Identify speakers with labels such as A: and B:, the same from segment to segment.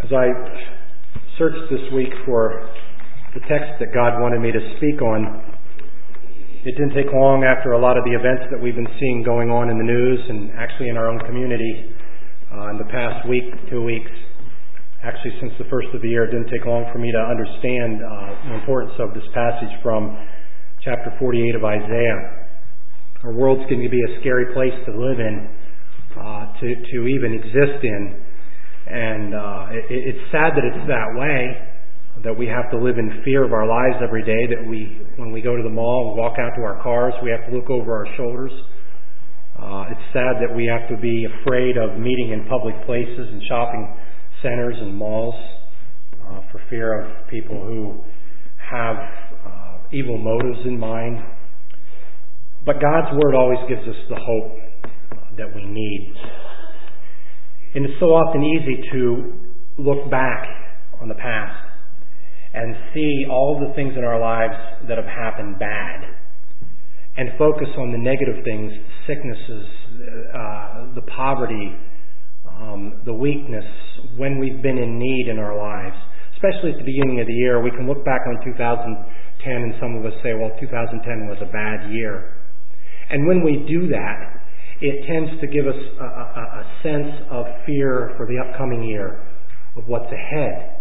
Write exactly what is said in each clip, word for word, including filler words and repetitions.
A: As I searched this week for the text that God wanted me to speak on, it didn't take long after a lot of the events that we've been seeing going on in the news and actually in our own community uh, in the past week, two weeks, actually since the first of the year, it didn't take long for me to understand uh, the importance of this passage from chapter forty-eight of Isaiah. Our world's going to be a scary place to live in, uh, to, to even exist in. And uh, it, it's sad that it's that way, that we have to live in fear of our lives every day, that we, when we go to the mall and walk out to our cars, we have to look over our shoulders. Uh, it's sad that we have to be afraid of meeting in public places and shopping centers and malls uh, for fear of people who have uh, evil motives in mind. But God's Word always gives us the hope that we need. And it's so often easy to look back on the past and see all the things in our lives that have happened bad and focus on the negative things, the sicknesses, uh, the poverty, um, the weakness, when we've been in need in our lives. Especially at the beginning of the year, we can look back on two thousand ten and some of us say, well, two thousand ten was a bad year. And when we do that, it tends to give us a, a, a sense of fear for the upcoming year, of what's ahead.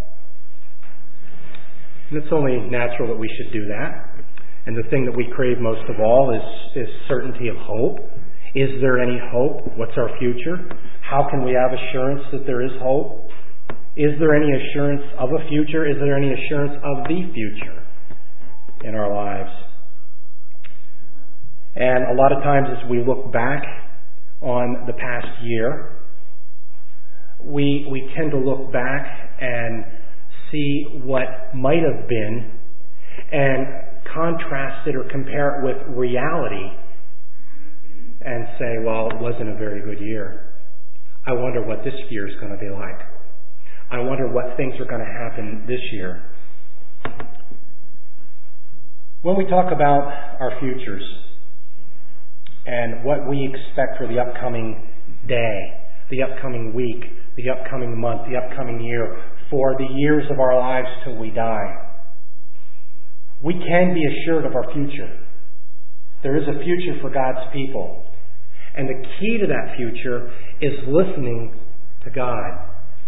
A: And it's only natural that we should do that. And the thing that we crave most of all is, is certainty of hope. Is there any hope? What's our future? How can we have assurance that there is hope? Is there any assurance of a future? Is there any assurance of the future in our lives? And a lot of times as we look back on the past year, we we tend to look back and see what might have been and contrast it or compare it with reality and say, well, it wasn't a very good year. I wonder what this year is going to be like. I wonder what things are going to happen this year. When we talk about our futures and what we expect for the upcoming day, the upcoming week, the upcoming month, the upcoming year, for the years of our lives till we die, we can be assured of our future. There is a future for God's people. And the key to that future is listening to God.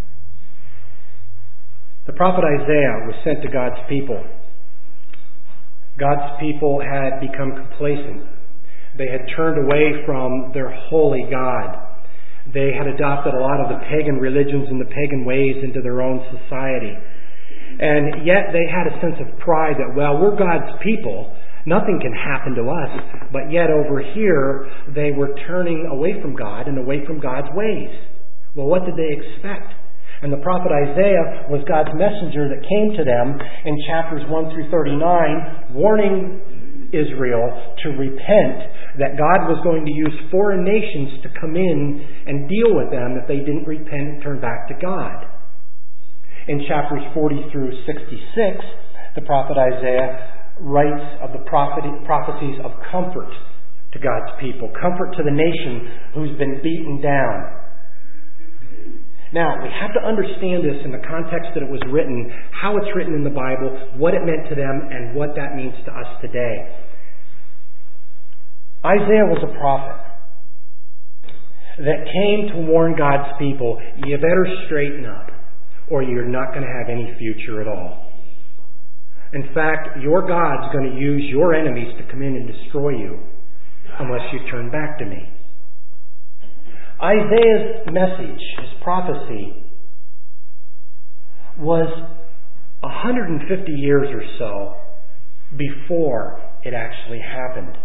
A: The prophet Isaiah was sent to God's people. God's people had become complacent. They had turned away from their holy God. They had adopted a lot of the pagan religions and the pagan ways into their own society. And yet they had a sense of pride that, well, we're God's people. Nothing can happen to us. But yet over here, they were turning away from God and away from God's ways. Well, what did they expect? And the prophet Isaiah was God's messenger that came to them in chapters one through thirty-nine, warning Israel to repent, that God was going to use foreign nations to come in and deal with them if they didn't repent and turn back to God. In chapters forty through sixty-six, the prophet Isaiah writes of the prophecies of comfort to God's people, comfort to the nation who's been beaten down. Now, we have to understand this in the context that it was written, how it's written in the Bible, what it meant to them, and what that means to us today. Isaiah was a prophet that came to warn God's people, you better straighten up, or you're not going to have any future at all. In fact, your God's going to use your enemies to come in and destroy you unless you turn back to me. Isaiah's message, his prophecy, was one hundred fifty years or so before it actually happened.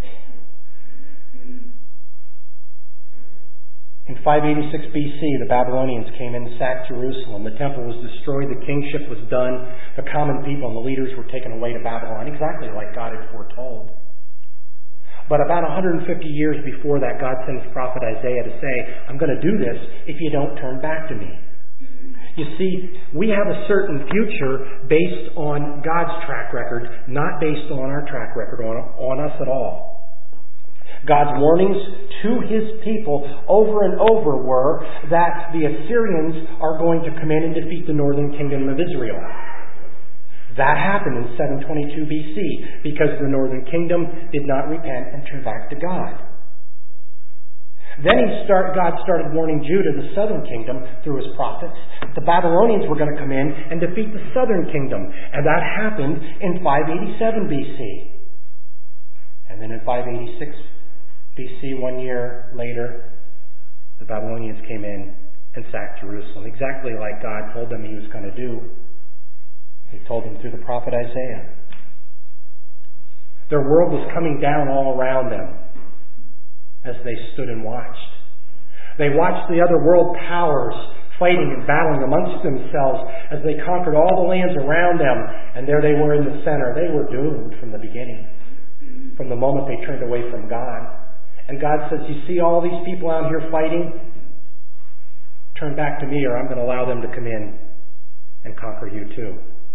A: In five eighty-six B C, the Babylonians came in and sacked Jerusalem. The temple was destroyed. The kingship was done. The common people and the leaders were taken away to Babylon, exactly like God had foretold. But about one hundred fifty years before that, God sent his prophet Isaiah to say, I'm going to do this if you don't turn back to me. You see, we have a certain future based on God's track record, not based on our track record, on, on us at all. God's warnings to His people over and over were that the Assyrians are going to come in and defeat the northern kingdom of Israel. That happened in seven twenty-two B C because the northern kingdom did not repent and turn back to God. Then he start, God started warning Judah, the southern kingdom, through His prophets. The Babylonians were going to come in and defeat the southern kingdom. And that happened in five eighty-seven B C. And then in five eighty-six B C, one year later, the Babylonians came in and sacked Jerusalem, exactly like God told them He was going to do. He told them through the prophet Isaiah. Their world was coming down all around them as they stood and watched. They watched the other world powers fighting and battling amongst themselves as they conquered all the lands around them, and there they were in the center. They were doomed from the beginning, from the moment they turned away from God. And God says, you see all these people out here fighting? Turn back to me, or I'm going to allow them to come in and conquer you too.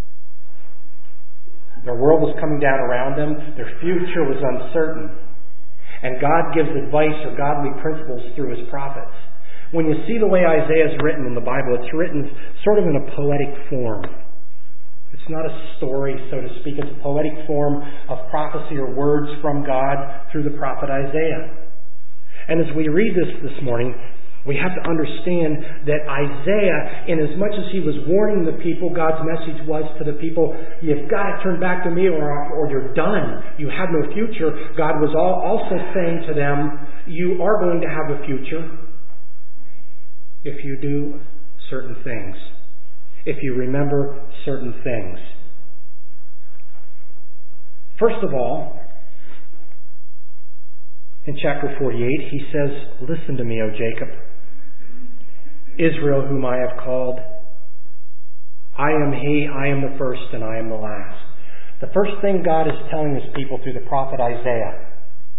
A: Their world was coming down around them. Their future was uncertain. And God gives advice or godly principles through His prophets. When you see the way Isaiah is written in the Bible, it's written sort of in a poetic form. It's not a story, so to speak. It's a poetic form of prophecy or words from God through the prophet Isaiah. And as we read this this morning, we have to understand that Isaiah, in as much as he was warning the people, God's message was to the people, you've got to turn back to me or, or you're done. You have no future. God was all, also saying to them, you are going to have a future if you do certain things, if you remember certain things. First of all, in chapter forty-eight, he says, listen to me, O Jacob, Israel, whom I have called. I am He, I am the first, and I am the last. The first thing God is telling His people through the prophet Isaiah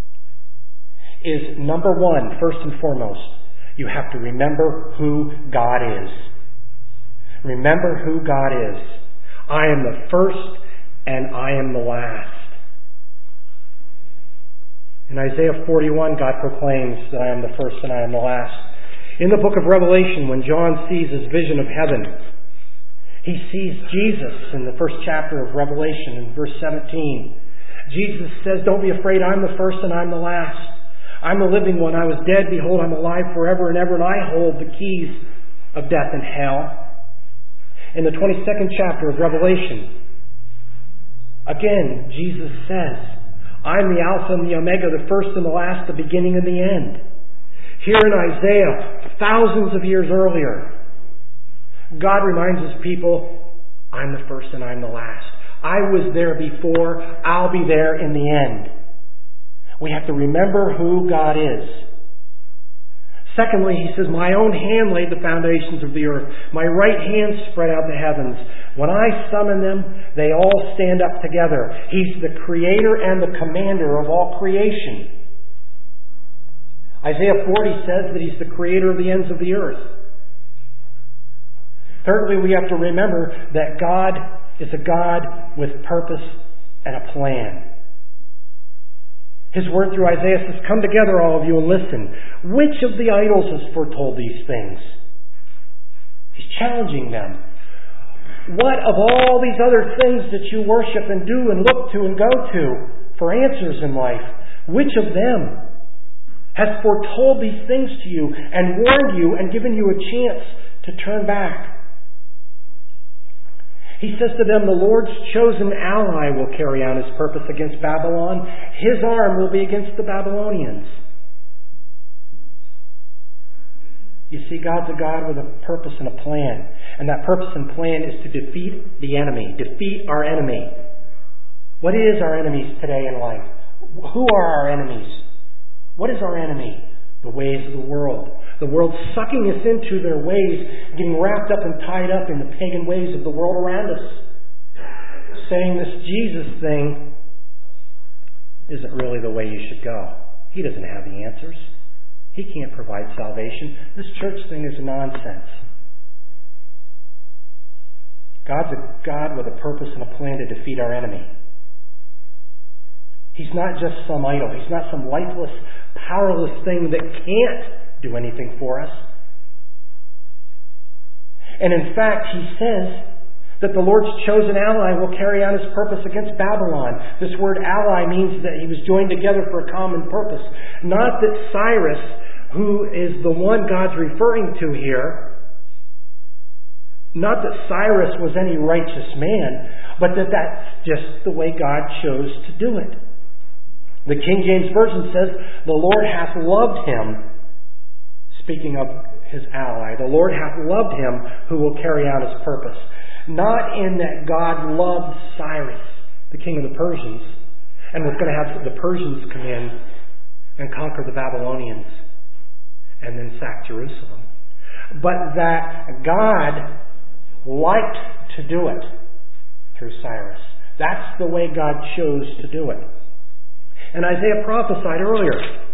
A: is, number one, first and foremost, you have to remember who God is. Remember who God is. I am the first, and I am the last. In Isaiah forty-one, God proclaims that I am the first and I am the last. In the book of Revelation, when John sees his vision of heaven, he sees Jesus in the first chapter of Revelation in verse seventeen. Jesus says, don't be afraid, I'm the first and I'm the last. I'm the living one. I was dead, behold, I'm alive forever and ever, and I hold the keys of death and hell. In the twenty-second chapter of Revelation, again, Jesus says, I'm the Alpha and the Omega, the first and the last, the beginning and the end. Here in Isaiah, thousands of years earlier, God reminds His people, I'm the first and I'm the last. I was there before, I'll be there in the end. We have to remember who God is. Secondly, He says, my own hand laid the foundations of the earth. My right hand spread out the heavens. When I summon them, they all stand up together. He's the creator and the commander of all creation. Isaiah forty says that He's the creator of the ends of the earth. Thirdly, we have to remember that God is a God with purpose and a plan. His word through Isaiah says, come together all of you and listen. Which of the idols has foretold these things? He's challenging them. What of all these other things that you worship and do and look to and go to for answers in life, which of them has foretold these things to you and warned you and given you a chance to turn back? He says to them, the Lord's chosen ally will carry out His purpose against Babylon. His arm will be against the Babylonians. You see, God's a God with a purpose and a plan. And that purpose and plan is to defeat the enemy. Defeat our enemy. What is our enemies today in life? Who are our enemies? What is our enemy? The ways of the world. The world sucking us into their ways, getting wrapped up and tied up in the pagan ways of the world around us. Saying this Jesus thing isn't really the way you should go. He doesn't have the answers. He can't provide salvation. This church thing is nonsense. God's a God with a purpose and a plan to defeat our enemy. He's not just some idol. He's not some lifeless, powerless thing that can't do anything for us. And in fact, he says that the Lord's chosen ally will carry out his purpose against Babylon. This word ally means that he was joined together for a common purpose. Not that Cyrus, who is the one God's referring to here, not that Cyrus was any righteous man, but that that's just the way God chose to do it. The King James Version says, the Lord hath loved him. Speaking of his ally, the Lord hath loved him who will carry out his purpose. Not in that God loved Cyrus, the king of the Persians, and was going to have the Persians come in and conquer the Babylonians and then sack Jerusalem. But that God liked to do it through Cyrus. That's the way God chose to do it. And Isaiah prophesied earlier.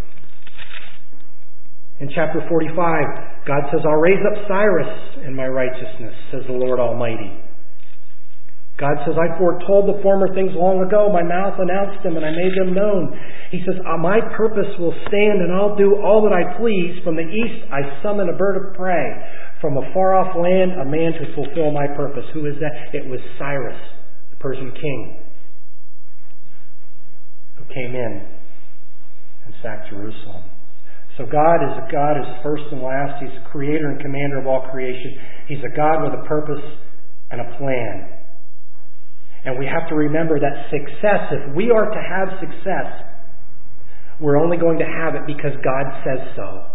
A: In chapter forty-five, God says, I'll raise up Cyrus in my righteousness, says the Lord Almighty. God says, I foretold the former things long ago. My mouth announced them and I made them known. He says, my purpose will stand and I'll do all that I please. From the east I summon a bird of prey. From a far off land, a man to fulfill my purpose. Who is that? It was Cyrus, the Persian king, who came in and sacked Jerusalem. So God is a God who's first and last. He's the creator and commander of all creation. He's a God with a purpose and a plan. And we have to remember that success, if we are to have success, we're only going to have it because God says so.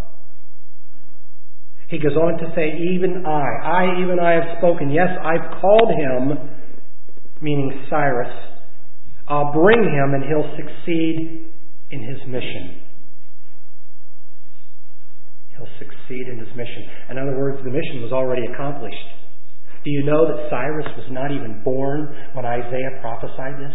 A: He goes on to say, even I, I, even I have spoken. Yes, I've called him, meaning Cyrus. I'll bring him and he'll succeed in his mission. He'll succeed in his mission. In other words, the mission was already accomplished. Do you know that Cyrus was not even born when Isaiah prophesied this?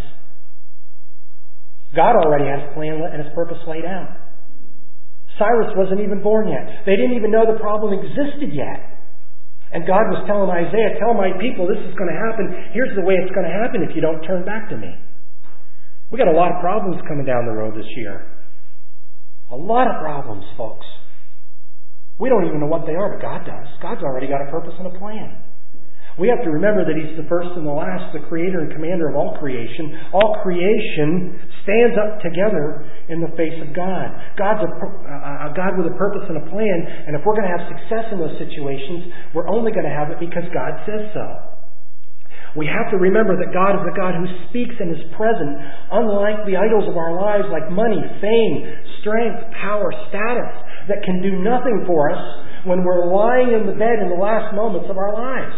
A: God already had his plan and his purpose laid out. Cyrus wasn't even born yet. They didn't even know the problem existed yet. And God was telling Isaiah, tell my people this is going to happen. Here's the way it's going to happen if you don't turn back to me. We got a lot of problems coming down the road this year. A lot of problems, folks. We don't even know what they are, but God does. God's already got a purpose and a plan. We have to remember that He's the first and the last, the creator and commander of all creation. All creation stands up together in the face of God. God's a, a, a God with a purpose and a plan, and if we're going to have success in those situations, we're only going to have it because God says so. We have to remember that God is a God who speaks and is present, unlike the idols of our lives like money, fame, strength, power, status, that can do nothing for us when we're lying in the bed in the last moments of our lives.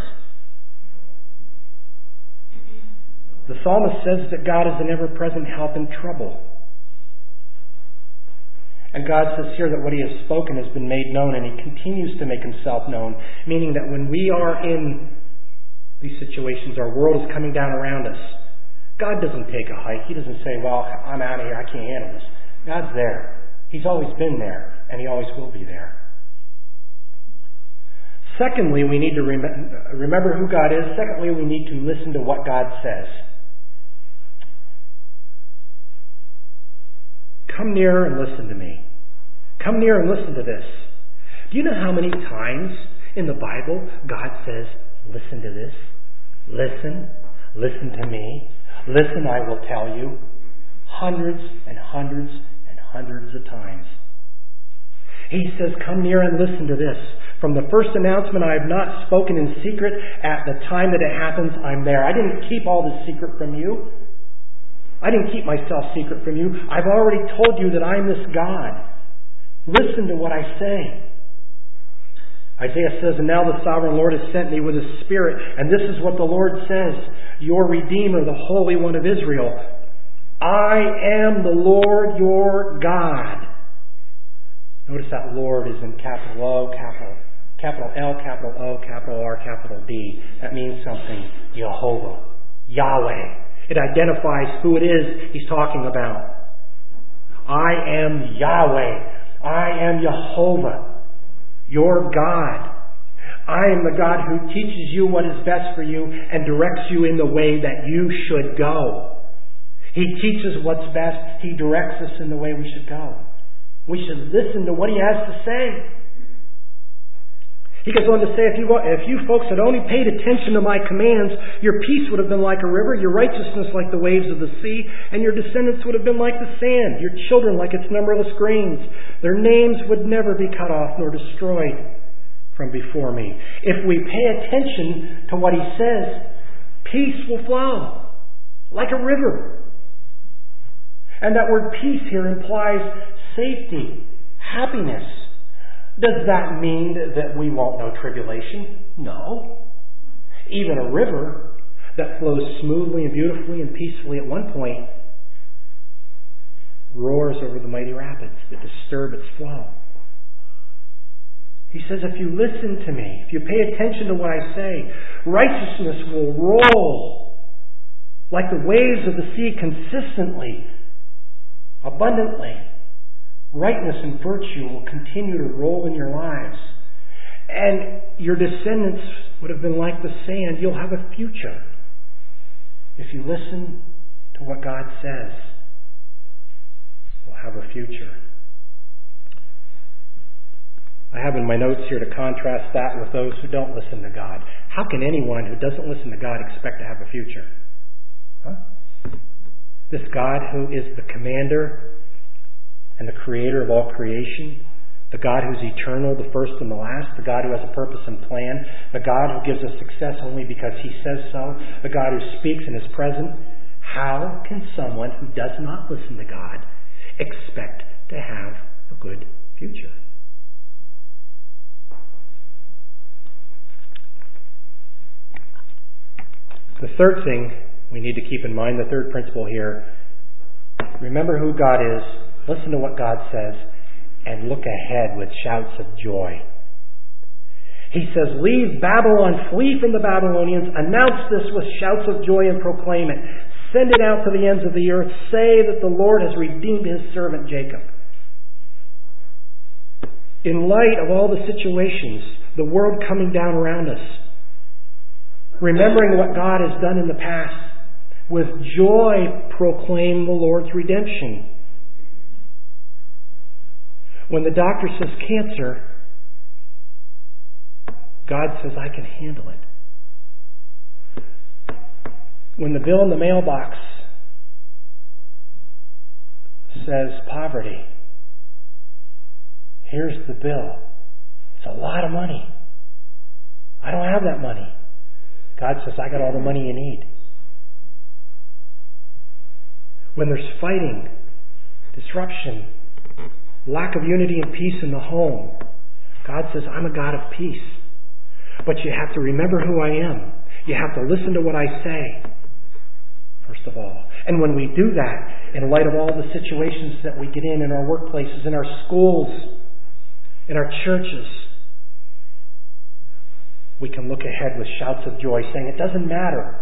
A: The psalmist says that God is an ever-present help in trouble. And God says here that what He has spoken has been made known, and He continues to make Himself known, meaning that when we are in these situations, our world is coming down around us. God doesn't take a hike. He doesn't say, well, I'm out of here, I can't handle this. God's there. He's always been there, and He always will be there. Secondly, we need to rem- remember who God is. Secondly, we need to listen to what God says. Come near and listen to me. Come near and listen to this. Do you know how many times in the Bible God says, listen to this? Listen. Listen to me. Listen, I will tell you. Hundreds and hundreds and hundreds of times. He says, come near and listen to this. From the first announcement, I have not spoken in secret. At the time that it happens, I'm there. I didn't keep all this secret from you. I didn't keep myself secret from you. I've already told you that I'm this God. Listen to what I say. Isaiah says, and now the sovereign Lord has sent me with His Spirit. And this is what the Lord says, your Redeemer, the Holy One of Israel. I am the Lord your God. Notice that Lord is in capital O, capital, capital L, capital O, capital R, capital D. That means something. Jehovah. Yahweh. It identifies who it is He's talking about. I am Yahweh. I am Jehovah, your God. I am the God who teaches you what is best for you and directs you in the way that you should go. He teaches what's best. He directs us in the way we should go. We should listen to what He has to say. He goes on to say, if you, if you folks had only paid attention to my commands, your peace would have been like a river, your righteousness like the waves of the sea, and your descendants would have been like the sand, your children like its numberless grains. Their names would never be cut off nor destroyed from before me. If we pay attention to what He says, peace will flow like a river. And that word peace here implies safety, happiness. Does that mean that we won't know tribulation? No. Even a river that flows smoothly and beautifully and peacefully at one point roars over the mighty rapids that disturb its flow. He says, if you listen to me, if you pay attention to what I say, righteousness will roll like the waves of the sea consistently, abundantly. Rightness and virtue will continue to roll in your lives. And your descendants would have been like the sand. You'll have a future if you listen to what God says. You'll have a future. I have in my notes here to contrast that with those who don't listen to God. How can anyone who doesn't listen to God expect to have a future? Huh? This God who is the commander and the creator of all creation, the God who's eternal, the first and the last, the God who has a purpose and plan, the God who gives us success only because He says so, the God who speaks and is present. How can someone who does not listen to God expect to have a good future? The third thing we need to keep in mind, the third principle here, remember who God is, listen to what God says, and look ahead with shouts of joy. He says, leave Babylon, flee from the Babylonians, announce this with shouts of joy and proclaim it. Send it out to the ends of the earth. Say that the Lord has redeemed His servant Jacob. In light of all the situations, the world coming down around us, remembering what God has done in the past, with joy proclaim the Lord's redemption. When the doctor says cancer, God says, I can handle it. When the bill in the mailbox says poverty, here's the bill. It's a lot of money. I don't have that money. God says, I got all the money you need. When there's fighting, disruption, lack of unity and peace in the home, God says, I'm a God of peace. But you have to remember who I am. You have to listen to what I say, first of all. And when we do that, in light of all the situations that we get in, in our workplaces, in our schools, in our churches, we can look ahead with shouts of joy, saying, it doesn't matter.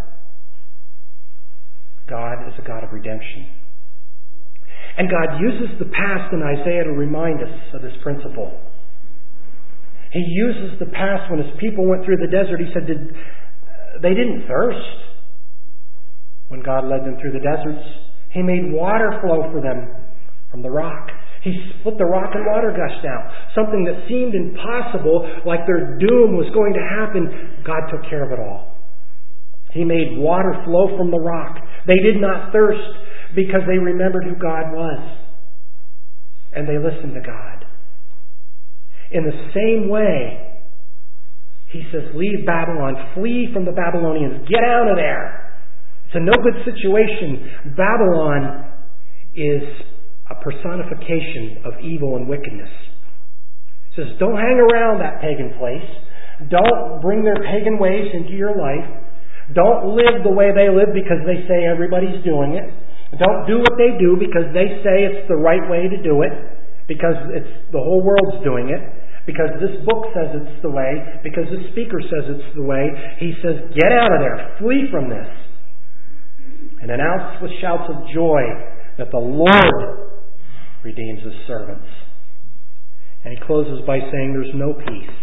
A: God is a God of redemption. And God uses the past in Isaiah to remind us of this principle. He uses the past when His people went through the desert. He said, Did, uh, they didn't thirst when God led them through the deserts. He made water flow for them from the rock. He split the rock and water gushed out. Something that seemed impossible, like their doom was going to happen, God took care of it all. He made water flow from the rock. They did not thirst because they remembered who God was. And they listened to God. In the same way, He says, leave Babylon, flee from the Babylonians, get out of there. It's a no good situation. Babylon is a personification of evil and wickedness. He says, don't hang around that pagan place. Don't bring their pagan ways into your life. Don't live the way they live because they say everybody's doing it. Don't do what they do because they say it's the right way to do it, because it's the whole world's doing it, because this book says it's the way, because the speaker says it's the way. He says, get out of there. Flee from this. And announce with shouts of joy that the Lord redeems His servants. And He closes by saying there's no peace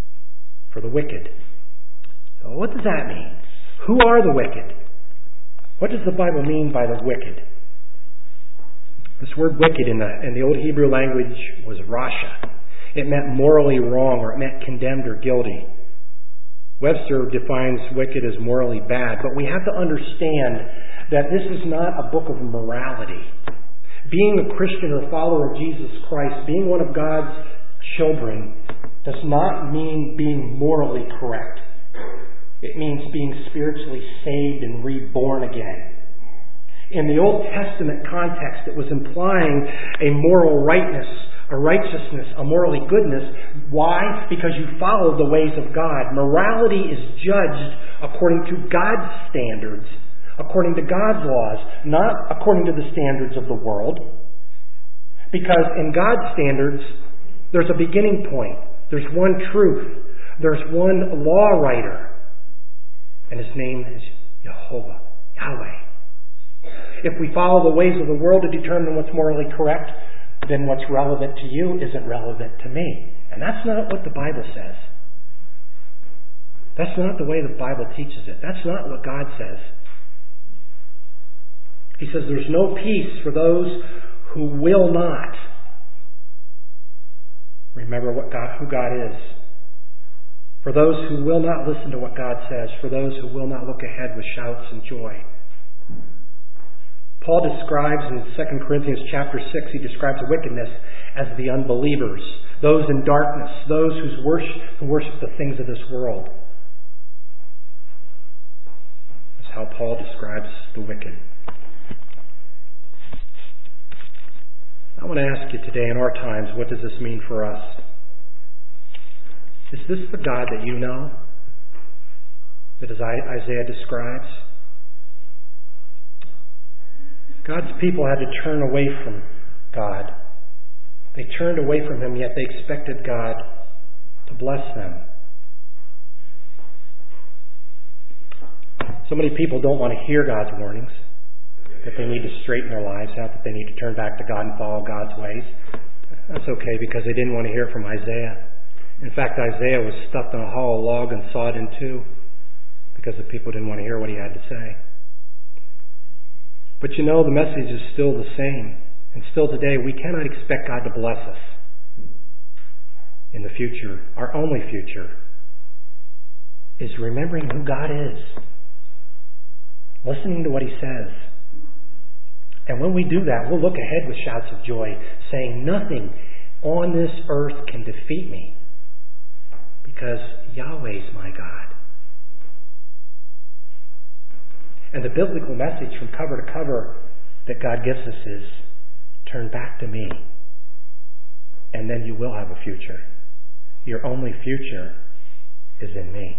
A: for the wicked. So what does that mean? Who are the wicked? What does the Bible mean by the wicked? This word wicked in the, in the Old Hebrew language was rasha. It meant morally wrong, or it meant condemned or guilty. Webster defines wicked as morally bad, but we have to understand that this is not a book of morality. Being a Christian or follower of Jesus Christ, being one of God's children, does not mean being morally correct. It means being spiritually saved and reborn again. In the Old Testament context, it was implying a moral rightness, a righteousness, a morally goodness. Why? Because you follow the ways of God. Morality is judged according to God's standards, according to God's laws, not according to the standards of the world. Because in God's standards, there's a beginning point. There's one truth. There's one law writer. And his name is Jehovah, Yahweh. If we follow the ways of the world to determine what's morally correct, then what's relevant to you isn't relevant to me. And that's not what the Bible says. That's not the way the Bible teaches it. That's not what God says. He says there's no peace for those who will not remember what God, who God is. For those who will not listen to what God says. For those who will not look ahead with shouts and joy. Paul describes in Second Corinthians chapter six, he describes wickedness as the unbelievers, those in darkness, those whose worship, who worship the things of this world. That's how Paul describes the wicked. I want to ask you today, in our times, what does this mean for us? Is this the God that you know? That Isaiah describes? God's people had to turn away from God. They turned away from Him, yet they expected God to bless them. So many people don't want to hear God's warnings, that they need to straighten their lives out, that they need to turn back to God and follow God's ways. That's okay, because they didn't want to hear it from Isaiah. In fact, Isaiah was stuffed in a hollow log and sawed in two because the people didn't want to hear what he had to say. But you know, the message is still the same. And still today, we cannot expect God to bless us in the future. Our only future is remembering who God is, listening to what He says. And when we do that, we'll look ahead with shouts of joy, saying, nothing on this earth can defeat me, because Yahweh's my God. And the biblical message from cover to cover that God gives us is, turn back to me, and then you will have a future. Your only future is in me.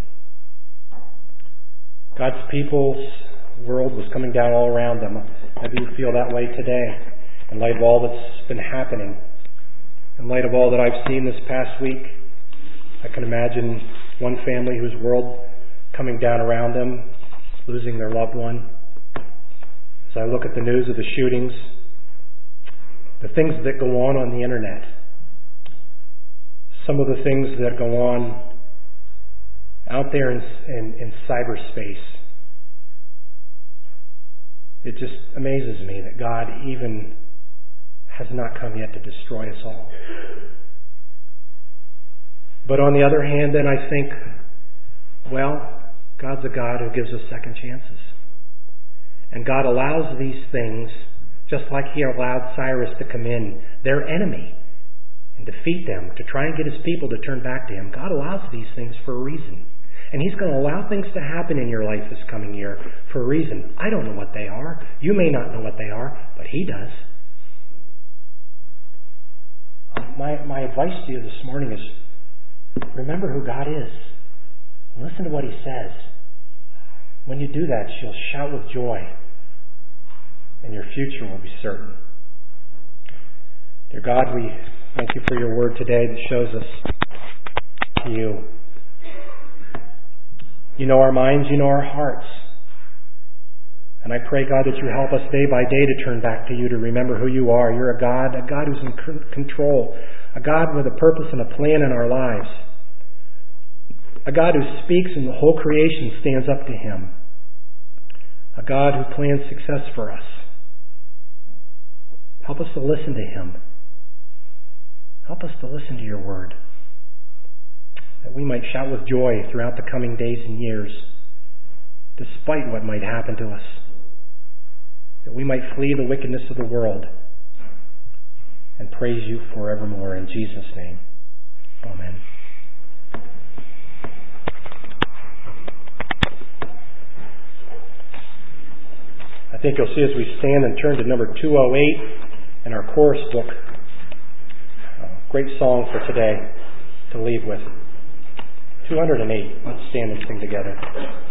A: God's people's world was coming down all around them. Maybe you feel that way today, in light of all that's been happening. In light of all that I've seen this past week, I can imagine one family whose world coming down around them, losing their loved one. As I look at the news of the shootings, the things that go on on the internet, some of the things that go on out there in, in, in cyberspace, it just amazes me that God even has not come yet to destroy us all. But on the other hand, then I think, well, God's a God who gives us second chances. And God allows these things, just like He allowed Cyrus to come in, their enemy, and defeat them, to try and get His people to turn back to Him. God allows these things for a reason. And He's going to allow things to happen in your life this coming year for a reason. I don't know what they are. You may not know what they are, but He does. My, my advice to you this morning is, remember who God is. Listen to what He says. When you do that, you'll shout with joy, and your future will be certain. Dear God, we thank You for Your word today that shows us You. You know our minds, You know our hearts. And I pray, God, that You help us day by day to turn back to You, to remember who You are. You're a God, a God who's in control, a God with a purpose and a plan in our lives, a God who speaks and the whole creation stands up to Him, a God who plans success for us. Help us to listen to Him. Help us to listen to your word, that we might shout with joy throughout the coming days and years, despite what might happen to us, that we might flee the wickedness of the world and praise you forevermore. In Jesus' name, amen. I think you'll see as we stand and turn to number two oh eight in our chorus book. A great song for today to leave with. two oh eight. Let's stand and sing together.